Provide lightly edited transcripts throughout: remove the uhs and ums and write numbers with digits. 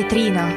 vetrina.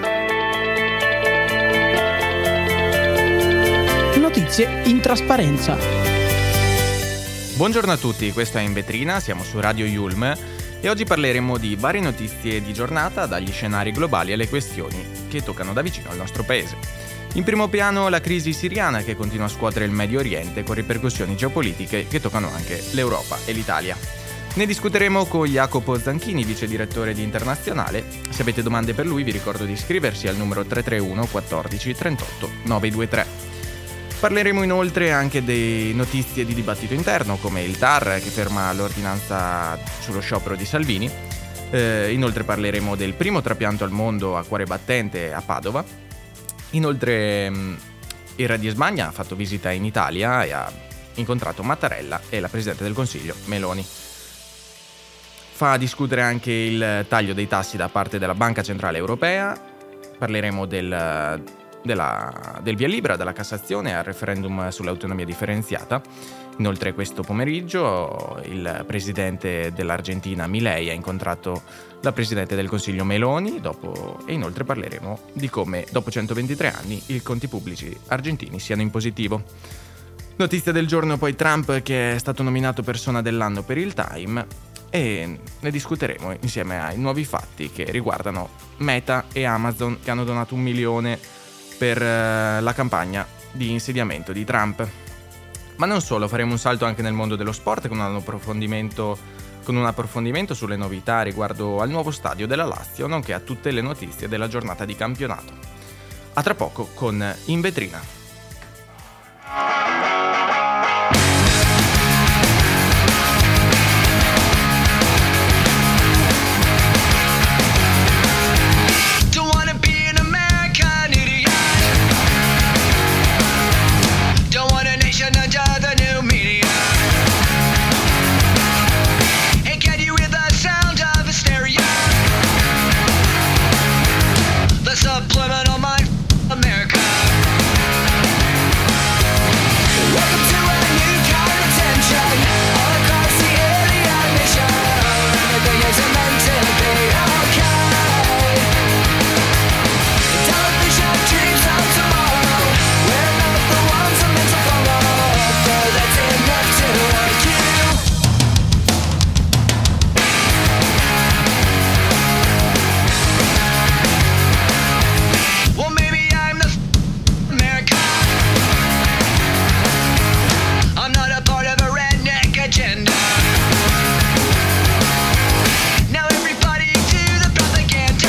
Notizie in trasparenza. Buongiorno a tutti, questo è In Vetrina, siamo su Radio Yulm e oggi parleremo di varie notizie di giornata, dagli scenari globali alle questioni che toccano da vicino il nostro paese. In primo piano la crisi siriana che continua a scuotere il Medio Oriente con ripercussioni geopolitiche che toccano anche l'Europa e l'Italia. Ne discuteremo con Jacopo Zanchini, vice direttore di Internazionale. Se avete domande per lui vi ricordo di iscriversi al numero 331 14 38 923. Parleremo inoltre anche di notizie di dibattito interno come il TAR che ferma l'ordinanza sullo sciopero di Salvini. Inoltre parleremo del primo trapianto al mondo a cuore battente a Padova. Inoltre il Re di Spagna ha fatto visita in Italia e ha incontrato Mattarella e la Presidente del Consiglio Meloni. Fa discutere anche il taglio dei tassi da parte della Banca Centrale Europea. Parleremo del via libera dalla Cassazione al referendum sull'autonomia differenziata. Inoltre questo pomeriggio il presidente dell'Argentina Milei ha incontrato la Presidente del Consiglio Meloni e inoltre parleremo di come dopo 123 anni i conti pubblici argentini siano in positivo. Notizia del giorno poi Trump che è stato nominato persona dell'anno per il Time e ne discuteremo insieme ai nuovi fatti che riguardano Meta e Amazon che hanno donato $1 milione per la campagna di insediamento di Trump. Ma non solo, faremo un salto anche nel mondo dello sport con un approfondimento sulle novità riguardo al nuovo stadio della Lazio, nonché a tutte le notizie della giornata di campionato. A tra poco con In Vetrina. Subliminal mind, America. Welcome to a new kind of tension all across the alien nation. Everything isn't meant to be okay. Don't be sure dreams of tomorrow. We're not the ones I'm meant to follow. So that's enough to work you. Well, maybe I'm the America. I'm not a part of a redneck agenda. Now everybody to the propaganda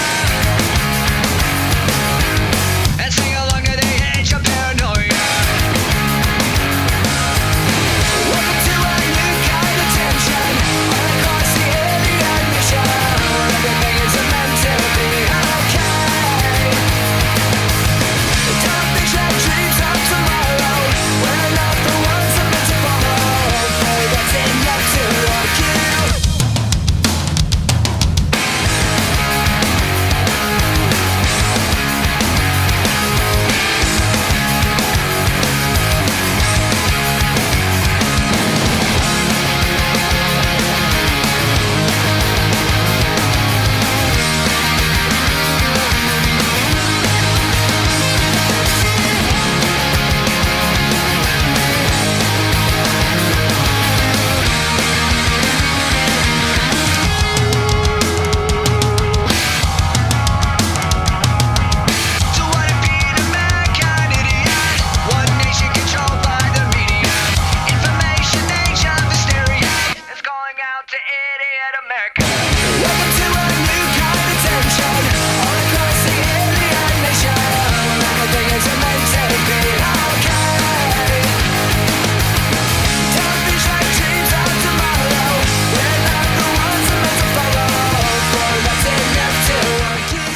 and sing along to the edge of paranoia. Welcome to a new kind of tension all across the alien mission. Everything isn't meant to be okay. Don't be sure dreams of tomorrow. We're not the ones I'm meant to follow. Boy, that's enough to rock you. So what if being American idiot? One nation controlled by the media. Information age of hysteria is calling out to idiot America. Welcome to a new kind of tension all across the alien nation. Everything isn't meant to be okay. Don't be shy dreams of tomorrow. We're not the ones I'm meant to follow. Boy, that's enough to work you.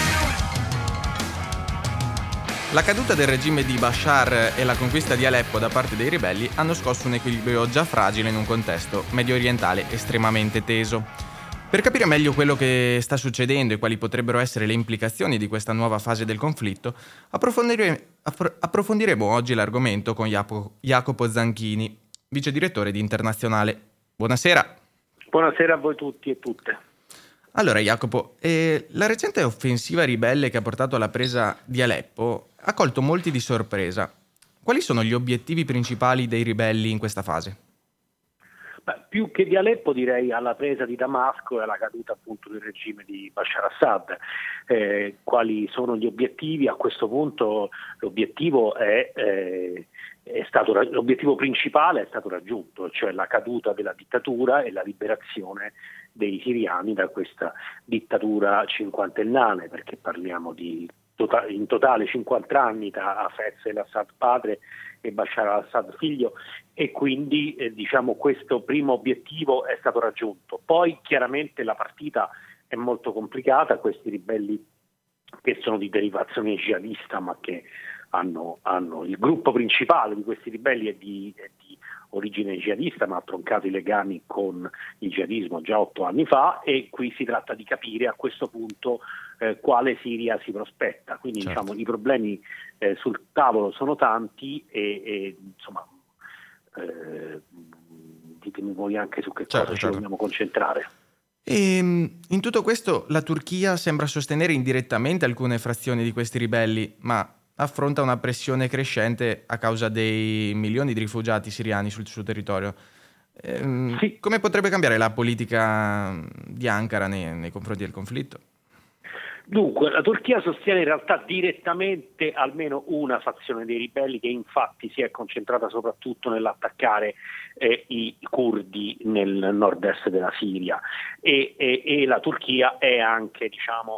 La caduta del regime di Bashar e la conquista di Aleppo da parte dei ribelli hanno scosso un equilibrio già fragile in un contesto medio orientale estremamente teso. Per capire meglio quello che sta succedendo e quali potrebbero essere le implicazioni di questa nuova fase del conflitto, approfondiremo oggi l'argomento con Jacopo Zanchini, vice direttore di Internazionale. Buonasera. Buonasera a voi tutti e tutte. Allora, Jacopo, la recente offensiva ribelle che ha portato alla presa di Aleppo ha colto molti di sorpresa. Quali sono gli obiettivi principali dei ribelli in questa fase? Beh, più che di Aleppo direi alla presa di Damasco e alla caduta appunto del regime di Bashar Assad. Quali sono gli obiettivi? A questo punto l'obiettivo l'obiettivo principale è stato raggiunto, cioè la caduta della dittatura e la liberazione dei siriani da questa dittatura cinquantennale, perché parliamo di in totale 50 anni tra Hafez el-Assad padre e Bashar al-Assad figlio, e quindi questo primo obiettivo è stato raggiunto. Poi chiaramente la partita è molto complicata, questi ribelli che sono di derivazione jihadista ma che hanno il gruppo principale di questi ribelli è di origine jihadista, ma ha troncato i legami con il jihadismo già 8 anni fa, e qui si tratta di capire a questo punto quale Siria si prospetta. Quindi Certo. i problemi sul tavolo sono tanti ditemi voi anche su che cosa ci vogliamo concentrare. E in tutto questo la Turchia sembra sostenere indirettamente alcune frazioni di questi ribelli, ma affronta una pressione crescente a causa dei milioni di rifugiati siriani sul suo territorio. Sì. Come potrebbe cambiare la politica di Ankara nei confronti del conflitto? Dunque, la Turchia sostiene in realtà direttamente almeno una fazione dei ribelli, che infatti si è concentrata soprattutto nell'attaccare i curdi nel nord-est della Siria, e la Turchia è anche,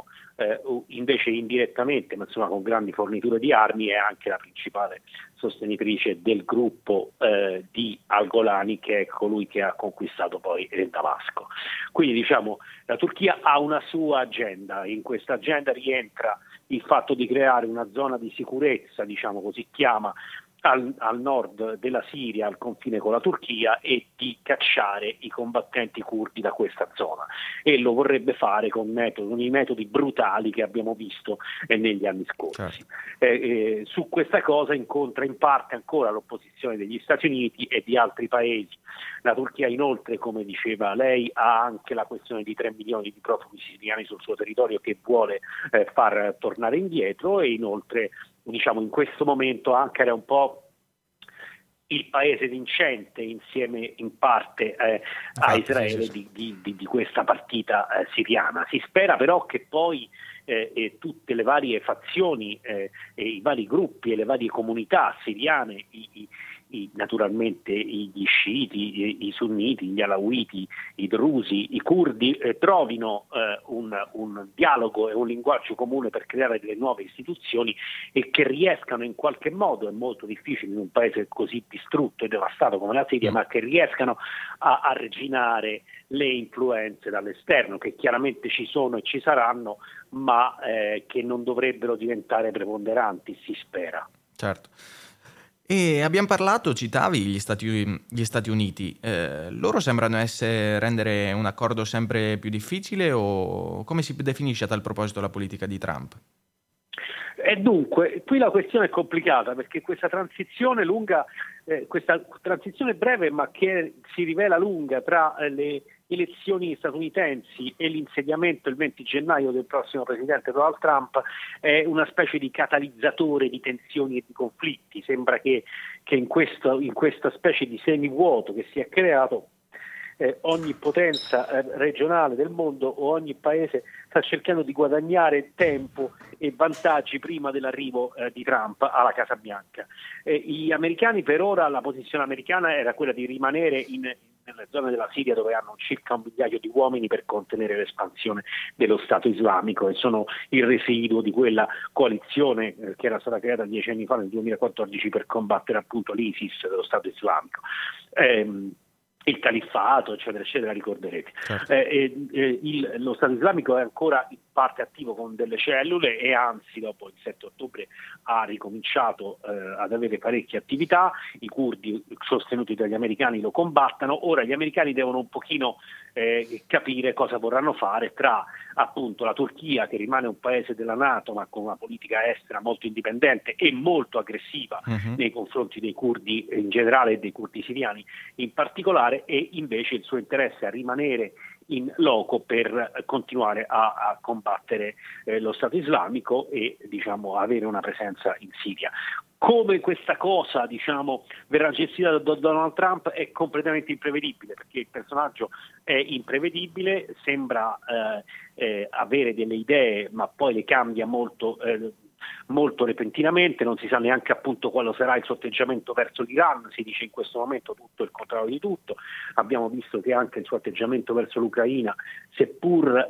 invece indirettamente, ma insomma con grandi forniture di armi, è anche la principale sostenitrice del gruppo di Al-Golani, che è colui che ha conquistato poi Damasco. Quindi la Turchia ha una sua agenda. In questa agenda rientra il fatto di creare una zona di sicurezza, così chiama, al nord della Siria, al confine con la Turchia, e di cacciare i combattenti curdi da questa zona, e lo vorrebbe fare con i metodi brutali che abbiamo visto negli anni scorsi. Certo. Su questa cosa incontra in parte ancora l'opposizione degli Stati Uniti e di altri paesi. La Turchia inoltre, come diceva lei, ha anche la questione di 3 milioni di profughi siriani sul suo territorio che vuole far tornare indietro, e inoltre in questo momento Ankara è un po' il paese vincente, insieme in parte a Israele, sì. di questa partita siriana. Si spera però che poi tutte le varie fazioni, i vari gruppi e le varie comunità siriane, naturalmente gli sciiti, i sunniti, gli alawiti, i drusi, i curdi, trovino un dialogo e un linguaggio comune per creare delle nuove istituzioni, e che riescano in qualche modo, è molto difficile in un paese così distrutto e devastato come la Siria, ma che riescano a arginare le influenze dall'esterno, che chiaramente ci sono e ci saranno, ma che non dovrebbero diventare preponderanti, si spera. Certo. E abbiamo parlato, citavi gli Stati Uniti. Loro sembrano rendere un accordo sempre più difficile, o come si definisce a tal proposito la politica di Trump? E dunque, qui la questione è complicata, perché questa transizione breve, ma che si rivela lunga, tra le elezioni statunitensi e l'insediamento il 20 gennaio del prossimo presidente Donald Trump, è una specie di catalizzatore di tensioni e di conflitti. Sembra che in questa specie di semivuoto che si è creato, ogni potenza regionale del mondo o ogni paese sta cercando di guadagnare tempo e vantaggi prima dell'arrivo di Trump alla Casa Bianca. Gli americani, per ora la posizione americana era quella di rimanere nelle zone della Siria, dove hanno circa 1 migliaio di uomini, per contenere l'espansione dello Stato islamico, e sono il residuo di quella coalizione che era stata creata 10 anni fa, nel 2014, per combattere appunto l'ISIS dello Stato islamico. Il califfato, eccetera, eccetera, ricorderete. Certo. Lo Stato islamico è ancora in parte attivo con delle cellule, e anzi dopo il 7 ottobre ha ricominciato ad avere parecchie attività. I curdi, sostenuti dagli americani, lo combattono. Ora gli americani devono un pochino capire cosa vorranno fare, tra appunto la Turchia, che rimane un paese della NATO ma con una politica estera molto indipendente e molto aggressiva nei confronti dei curdi in generale e dei curdi siriani in particolare, e invece il suo interesse a rimanere in loco per continuare a combattere lo Stato islamico e diciamo avere una presenza in Siria. Come questa cosa verrà gestita da Donald Trump è completamente imprevedibile, perché il personaggio è imprevedibile, sembra avere delle idee ma poi le cambia molto repentinamente, non si sa neanche appunto quale sarà il suo atteggiamento verso l'Iran, si dice in questo momento tutto il contrario di tutto. Abbiamo visto che anche il suo atteggiamento verso l'Ucraina, seppur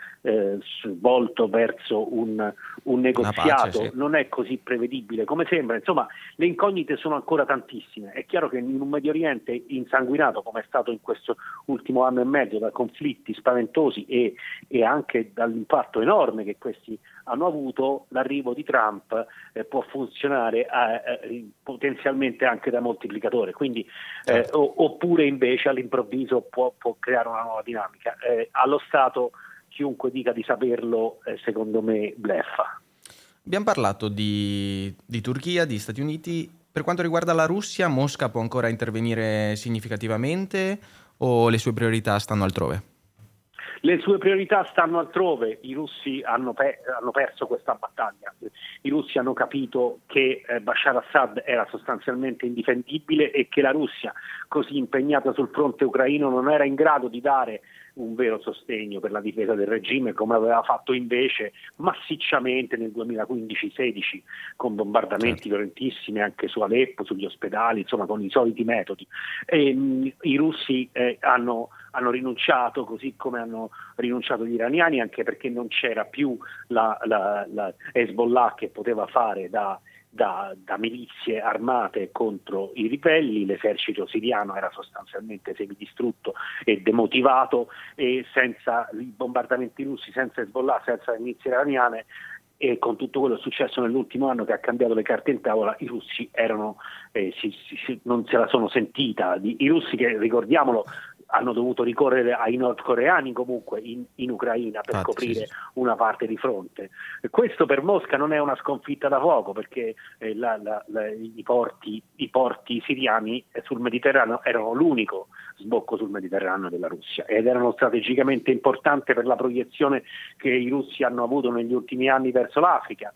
volto verso un negoziato, pace, sì, non è così prevedibile come sembra. Insomma, le incognite sono ancora tantissime. È chiaro che in un Medio Oriente insanguinato come è stato in questo ultimo anno e mezzo da conflitti spaventosi e anche dall'impatto enorme che questi hanno avuto, l'arrivo di Trump può funzionare potenzialmente anche da moltiplicatore, quindi oppure invece all'improvviso può creare una nuova dinamica. Allo Stato chiunque dica di saperlo, secondo me bleffa. Abbiamo parlato di Turchia, di Stati Uniti. Per quanto riguarda la Russia, Mosca può ancora intervenire significativamente o le sue priorità stanno altrove? Le sue priorità stanno altrove. I russi hanno perso questa battaglia. I russi hanno capito che Bashar Assad era sostanzialmente indifendibile e che la Russia, così impegnata sul fronte ucraino, non era in grado di dare un vero sostegno per la difesa del regime, come aveva fatto invece massicciamente nel 2015-16 con bombardamenti violentissimi anche su Aleppo, sugli ospedali, insomma con i soliti metodi. I russi hanno rinunciato, così come hanno rinunciato gli iraniani, anche perché non c'era più la Hezbollah che poteva fare da milizie armate contro i ribelli. L'esercito siriano era sostanzialmente semidistrutto e demotivato, e senza i bombardamenti russi, senza Hezbollah, senza le milizie iraniane e con tutto quello che è successo nell'ultimo anno che ha cambiato le carte in tavola, i russi non se la sono sentita. I russi, che ricordiamolo, hanno dovuto ricorrere ai nordcoreani comunque in Ucraina per coprire una parte di fronte. Questo per Mosca non è una sconfitta da poco, perché i porti siriani sul Mediterraneo erano l'unico sbocco sul Mediterraneo della Russia ed erano strategicamente importanti per la proiezione che i russi hanno avuto negli ultimi anni verso l'Africa.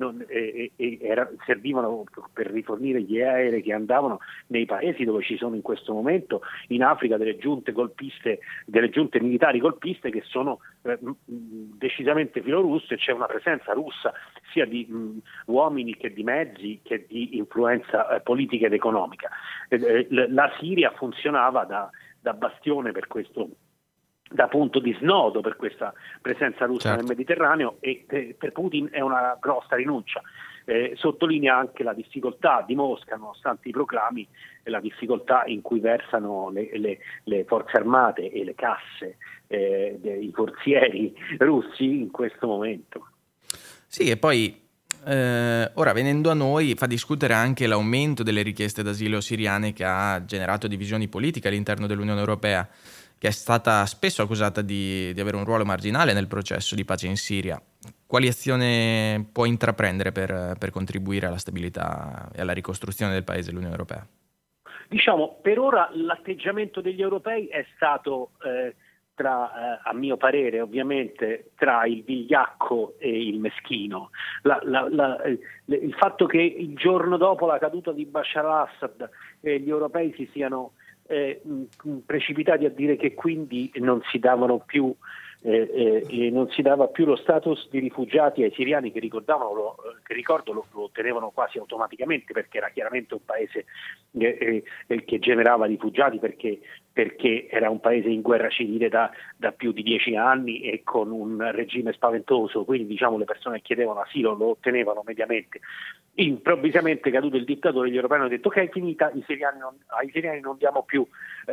Servivano per rifornire gli aerei che andavano nei paesi dove ci sono in questo momento in Africa delle giunte militari golpiste che sono decisamente filorusse. C'è una presenza russa sia di uomini che di mezzi che di influenza politica ed economica. La Siria funzionava da bastione per questo, da punto di snodo per questa presenza russa nel Mediterraneo, e per Putin è una grossa rinuncia. Sottolinea anche la difficoltà di Mosca, nonostante i proclami, e la difficoltà in cui versano le forze armate e le casse dei forzieri russi in questo momento. Sì, e poi ora venendo a noi fa discutere anche l'aumento delle richieste d'asilo siriane, che ha generato divisioni politiche all'interno dell'Unione Europea, che è stata spesso accusata di avere un ruolo marginale nel processo di pace in Siria. Quali azioni può intraprendere per contribuire alla stabilità e alla ricostruzione del paese l'Unione Europea? Per ora l'atteggiamento degli europei è stato, a mio parere ovviamente, tra il vigliacco e il meschino. Il fatto che il giorno dopo la caduta di Bashar al-Assad gli europei si siano precipitati a dire che quindi non si davano più non si dava più lo status di rifugiati ai siriani, che ricordo lo ottenevano quasi automaticamente, perché era chiaramente un paese che generava rifugiati, perché era un paese in guerra civile da più di 10 anni e con un regime spaventoso, quindi le persone che chiedevano asilo lo ottenevano mediamente. Improvvisamente caduto il dittatore, gli europei hanno detto ok, è finita, ai siriani non diamo più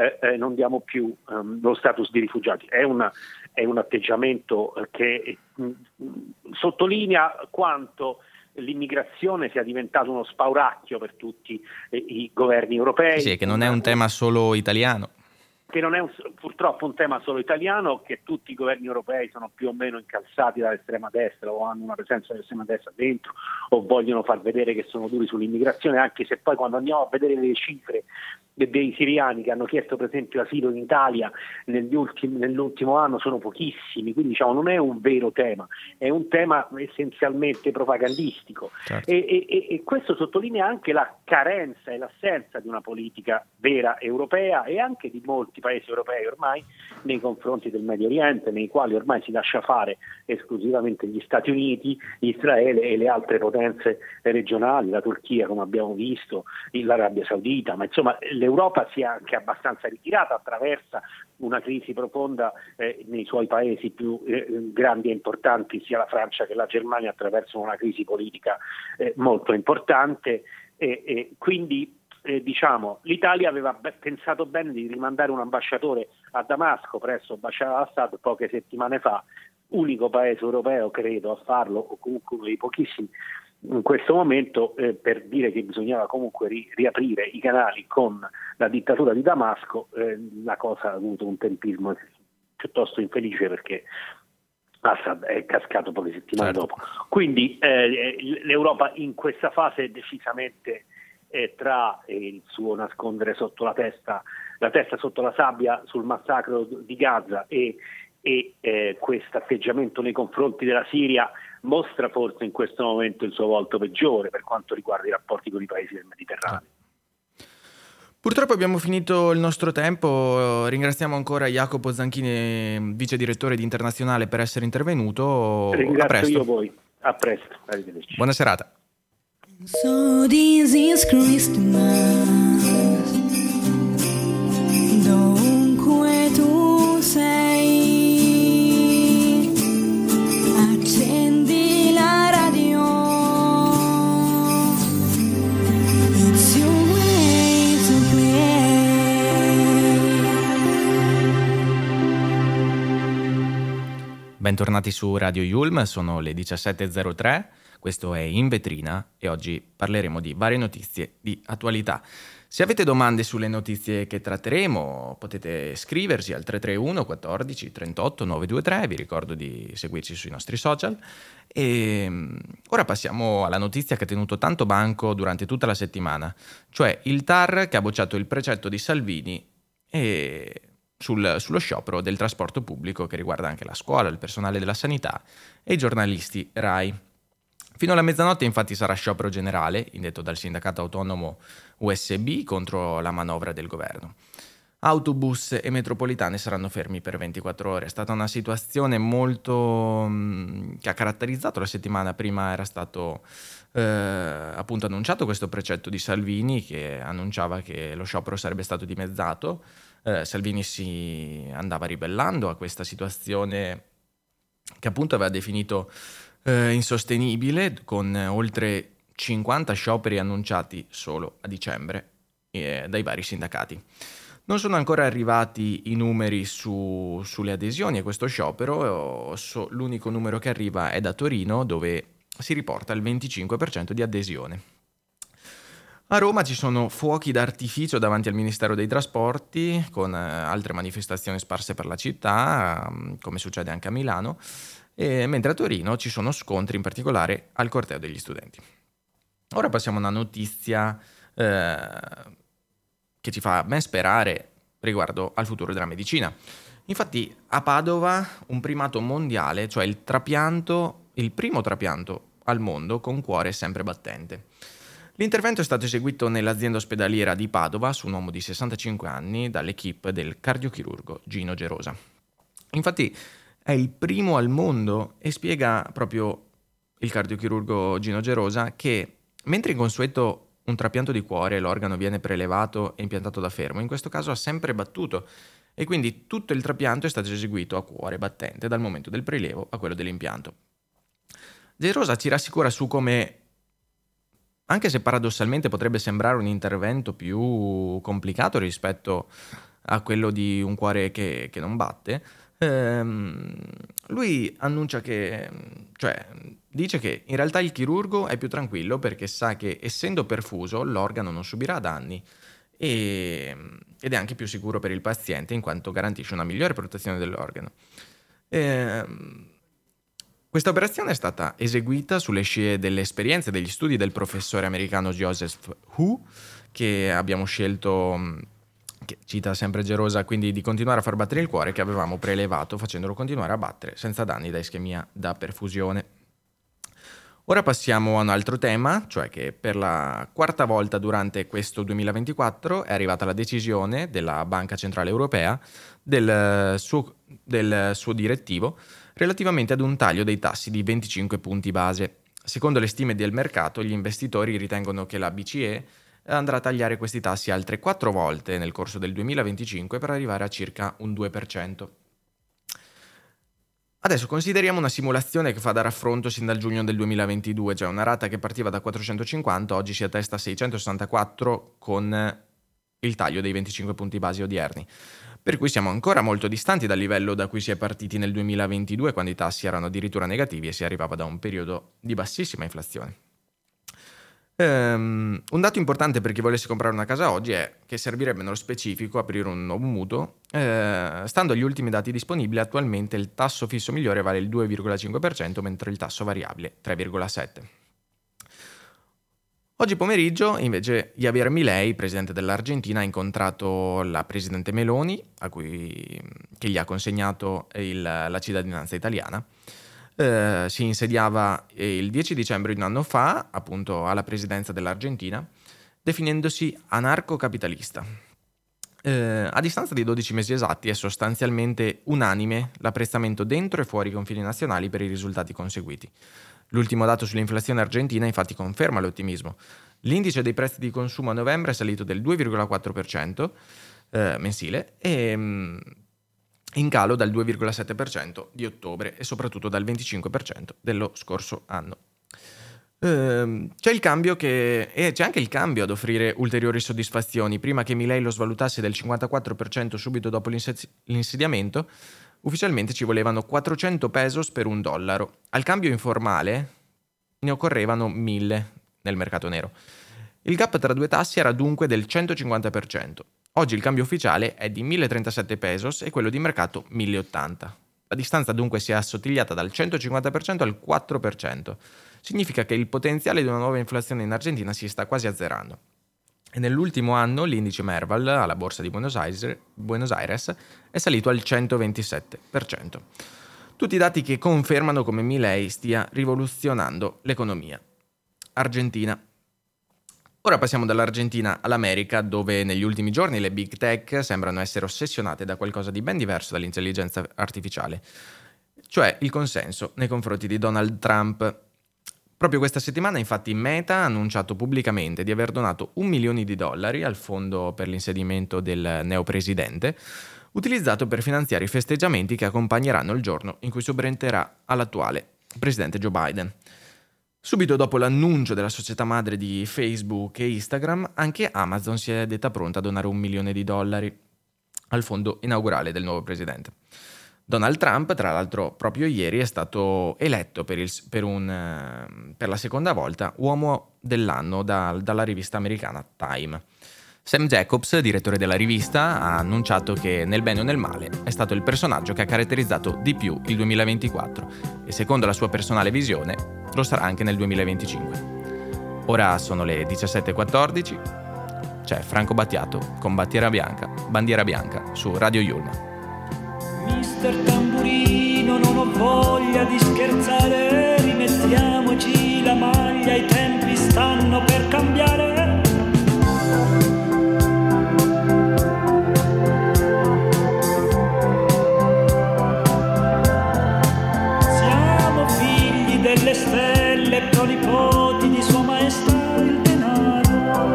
lo status di rifugiati. È un atteggiamento che sottolinea quanto l'immigrazione sia diventato uno spauracchio per tutti i governi europei. Sì, che non è un tema solo italiano. Che non è purtroppo un tema solo italiano, che tutti i governi europei sono più o meno incalzati dall'estrema destra o hanno una presenza dell'estrema destra dentro o vogliono far vedere che sono duri sull'immigrazione, anche se poi quando andiamo a vedere le cifre dei siriani che hanno chiesto per esempio asilo in Italia nell'ultimo anno sono pochissimi, quindi diciamo non è un vero tema, è un tema essenzialmente propagandistico. Certo. E questo sottolinea anche la carenza e l'assenza di una politica vera europea e anche di molti paesi europei ormai nei confronti del Medio Oriente, nei quali ormai si lascia fare esclusivamente gli Stati Uniti, Israele e le altre potenze regionali, la Turchia come abbiamo visto, l'Arabia Saudita, ma insomma l'Europa si è anche abbastanza ritirata, attraversa una crisi profonda nei suoi paesi più grandi e importanti, sia la Francia che la Germania attraversano una crisi politica molto importante e quindi diciamo l'Italia aveva pensato bene di rimandare un ambasciatore a Damasco presso Bashar al-Assad poche settimane fa, unico paese europeo credo a farlo, o comunque uno dei pochissimi in questo momento, per dire che bisognava comunque riaprire i canali con la dittatura di Damasco. La cosa ha avuto un tempismo piuttosto infelice perché Assad è cascato poche settimane dopo. Quindi l'Europa in questa fase è decisamente tra il suo nascondere sotto la testa sotto la sabbia sul massacro di Gaza e questo atteggiamento nei confronti della Siria mostra forse in questo momento il suo volto peggiore per quanto riguarda i rapporti con i paesi del Mediterraneo. Purtroppo abbiamo finito il nostro tempo, ringraziamo ancora Jacopo Zanchini, vice direttore di Internazionale, per essere intervenuto. Ringrazio a presto. io voi, a presto, arrivederci. Buona serata. So this is Christmas, dovunque tu sei, accendi la radio, it's your way to play. Bentornati su Radio Yulm, sono le 17.03. Questo è In Vetrina e oggi parleremo di varie notizie di attualità. Se avete domande sulle notizie che tratteremo potete scriversi al 331 14 38 923, vi ricordo di seguirci sui nostri social. E ora passiamo alla notizia che ha tenuto tanto banco durante tutta la settimana, cioè il TAR che ha bocciato il precetto di Salvini e sullo sciopero del trasporto pubblico che riguarda anche la scuola, il personale della sanità e i giornalisti RAI. Fino alla mezzanotte infatti sarà sciopero generale, indetto dal sindacato autonomo USB contro la manovra del governo. Autobus e metropolitane saranno fermi per 24 ore. È stata una situazione molto che ha caratterizzato la settimana. Prima era stato appunto annunciato questo precetto di Salvini che annunciava che lo sciopero sarebbe stato dimezzato. Salvini si andava ribellando a questa situazione che appunto aveva definito insostenibile, con oltre 50 scioperi annunciati solo a dicembre dai vari sindacati. Non sono ancora arrivati i numeri sulle adesioni a questo sciopero, l'unico numero che arriva è da Torino, dove si riporta il 25% di adesione. A Roma ci sono fuochi d'artificio davanti al Ministero dei Trasporti, con altre manifestazioni sparse per la città, come succede anche a Milano, mentre a Torino ci sono scontri, in particolare al corteo degli studenti. Ora passiamo a una notizia che ci fa ben sperare riguardo al futuro della medicina. Infatti a Padova un primato mondiale, cioè il primo trapianto al mondo con cuore sempre battente. L'intervento è stato eseguito nell'azienda ospedaliera di Padova su un uomo di 65 anni dall'equipe del cardiochirurgo Gino Gerosa. Infatti è il primo al mondo e spiega proprio il cardiochirurgo Gino Gerosa che mentre in consueto un trapianto di cuore l'organo viene prelevato e impiantato da fermo, in questo caso ha sempre battuto e quindi tutto il trapianto è stato eseguito a cuore battente dal momento del prelievo a quello dell'impianto. Gerosa ci rassicura su come, anche se paradossalmente potrebbe sembrare un intervento più complicato rispetto a quello di un cuore che non batte, lui annuncia dice che in realtà il chirurgo è più tranquillo perché sa che essendo perfuso l'organo non subirà danni ed è anche più sicuro per il paziente in quanto garantisce una migliore protezione dell'organo. Questa operazione è stata eseguita sulle scie delle esperienze e degli studi del professore americano Joseph Hu, che abbiamo scelto, che cita sempre Gerosa, quindi di continuare a far battere il cuore che avevamo prelevato facendolo continuare a battere senza danni da ischemia da perfusione. Ora passiamo a un altro tema, cioè che per la quarta volta durante questo 2024 è arrivata la decisione della Banca Centrale Europea del suo direttivo relativamente ad un taglio dei tassi di 25 punti base. Secondo le stime del mercato, gli investitori ritengono che la BCE andrà a tagliare questi tassi altre 4 volte nel corso del 2025 per arrivare a circa un 2%. Adesso consideriamo una simulazione che fa da raffronto sin dal giugno del 2022, cioè una rata che partiva da 450, oggi si attesta a 664 con il taglio dei 25 punti base odierni. Per cui siamo ancora molto distanti dal livello da cui si è partiti nel 2022, quando i tassi erano addirittura negativi e si arrivava da un periodo di bassissima inflazione. Un dato importante per chi volesse comprare una casa oggi è che servirebbe nello specifico aprire un nuovo mutuo. Stando agli ultimi dati disponibili, attualmente il tasso fisso migliore vale il 2,5%, mentre il tasso variabile 3,7%. Oggi pomeriggio, invece, Javier Milei, presidente dell'Argentina, ha incontrato la presidente Meloni, che gli ha consegnato la cittadinanza italiana. Si insediava il 10 dicembre di un anno fa, appunto alla presidenza dell'Argentina, definendosi anarcocapitalista. A distanza di 12 mesi esatti è sostanzialmente unanime l'apprezzamento dentro e fuori i confini nazionali per i risultati conseguiti. L'ultimo dato sull'inflazione argentina infatti conferma l'ottimismo. L'indice dei prezzi di consumo a novembre è salito del 2,4% mensile e in calo dal 2,7% di ottobre e soprattutto dal 25% dello scorso anno. C'è il cambio c'è anche il cambio ad offrire ulteriori soddisfazioni. Prima che Milei lo svalutasse del 54% subito dopo l'insediamento, ufficialmente ci volevano 400 pesos per $1. Al cambio informale ne occorrevano 1000 nel mercato nero. Il gap tra due tassi era dunque del 150%. Oggi il cambio ufficiale è di 1037 pesos e quello di mercato 1080. La distanza dunque si è assottigliata dal 150% al 4%. Significa che il potenziale di una nuova inflazione in Argentina si sta quasi azzerando. E nell'ultimo anno l'indice Merval alla borsa di Buenos Aires è salito al 127%. Tutti i dati che confermano come Milei stia rivoluzionando l'economia argentina. Ora passiamo dall'Argentina all'America, dove negli ultimi giorni le big tech sembrano essere ossessionate da qualcosa di ben diverso dall'intelligenza artificiale, cioè il consenso nei confronti di Donald Trump. Proprio questa settimana, infatti, Meta ha annunciato pubblicamente di aver donato $1 milione al fondo per l'insediamento del neopresidente, utilizzato per finanziare i festeggiamenti che accompagneranno il giorno in cui subentrerà all'attuale presidente Joe Biden. Subito dopo l'annuncio della società madre di Facebook e Instagram, anche Amazon si è detta pronta a donare $1 milione al fondo inaugurale del nuovo presidente. Donald Trump, tra l'altro, proprio ieri è stato eletto per la seconda volta uomo dell'anno dalla rivista americana Time. Sam Jacobs, direttore della rivista, ha annunciato che nel bene o nel male è stato il personaggio che ha caratterizzato di più il 2024 e secondo la sua personale visione lo sarà anche nel 2025. Ora sono le 17:14, c'è Franco Battiato con Bandiera Bianca su Radio Yulm. Mister Tamburino, non ho voglia di scherzare, rimettiamoci la maglia, i tempi stanno per cambiare. Siamo figli delle stelle, pronipoti di Sua Maestà il denaro.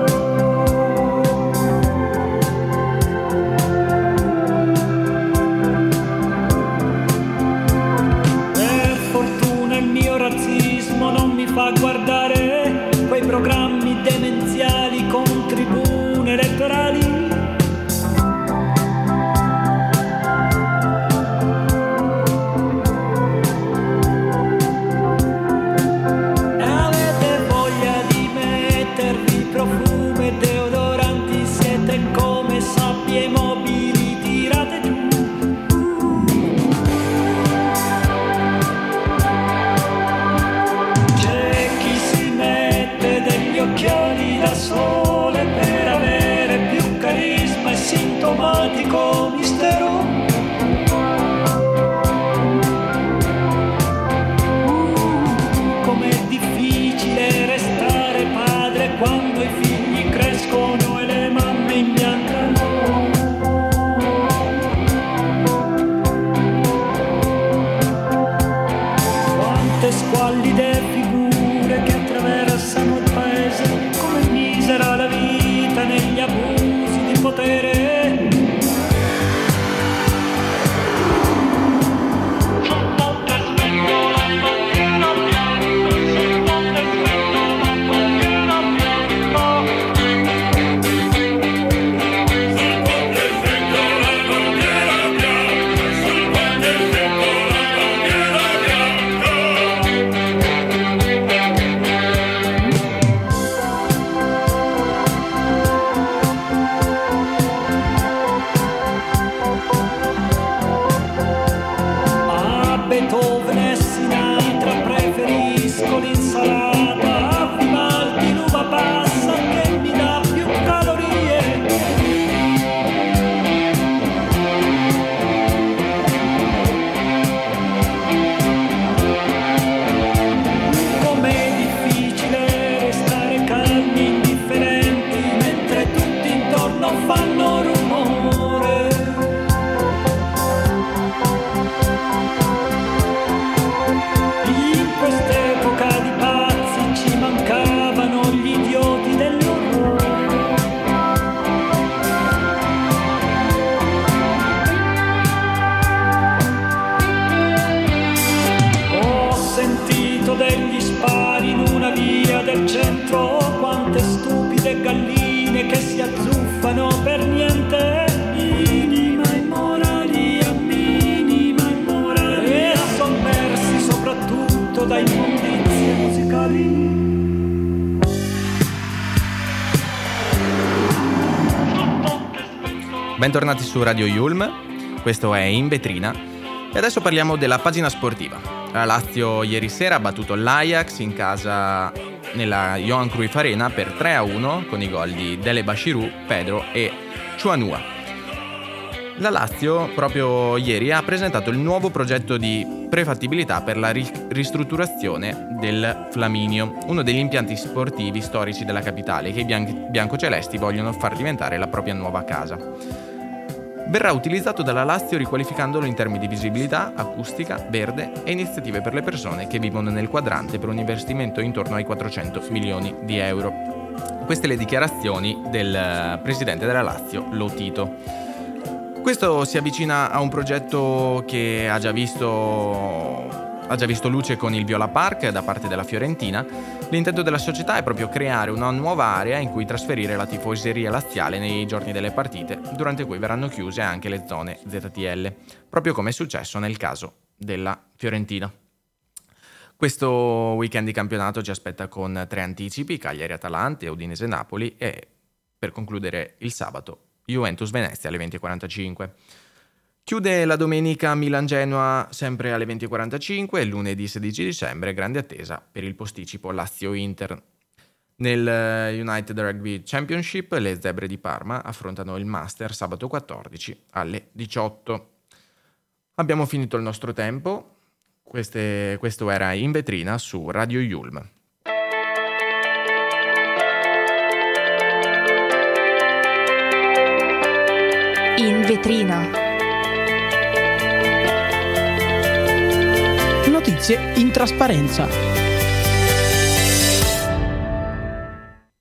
Per fortuna il mio razzismo non mi fa guardare quei programmi demenziali con tribune elettorali. si azzuffano per niente. Minima immorali a minima immorali, e sommersi soprattutto da immondizie musicali. Bentornati su Radio Yulm, questo è In Vetrina e adesso parliamo della pagina sportiva. La Lazio ieri sera ha battuto l'Ajax in casa nella Johan Cruyff Arena per 3-1 con i gol di Dele Bashiru, Pedro e Chuanua. La Lazio proprio ieri ha presentato il nuovo progetto di prefattibilità per la ristrutturazione del Flaminio, uno degli impianti sportivi storici della capitale che i biancocelesti vogliono far diventare la propria nuova casa. Verrà utilizzato dalla Lazio riqualificandolo in termini di visibilità, acustica, verde e iniziative per le persone che vivono nel quadrante per un investimento intorno ai 400 milioni di euro. Queste le dichiarazioni del presidente della Lazio, Lotito. Questo si avvicina a un progetto che ha già visto luce con il Viola Park da parte della Fiorentina. L'intento della società è proprio creare una nuova area in cui trasferire la tifoseria laziale nei giorni delle partite, durante cui verranno chiuse anche le zone ZTL, proprio come è successo nel caso della Fiorentina. Questo weekend di campionato ci aspetta con 3 anticipi: Cagliari-Atalanta, Udinese-Napoli e, per concludere il sabato, Juventus-Venezia alle 20:45. Chiude la domenica Milan-Genoa sempre alle 20:45 e lunedì 16 dicembre grande attesa per il posticipo Lazio-Inter. Nel United Rugby Championship le Zebre di Parma affrontano il Master sabato 14 alle 18. Abbiamo finito il nostro tempo. Questo era In Vetrina su Radio Yulm. In vetrina. Notizie in trasparenza.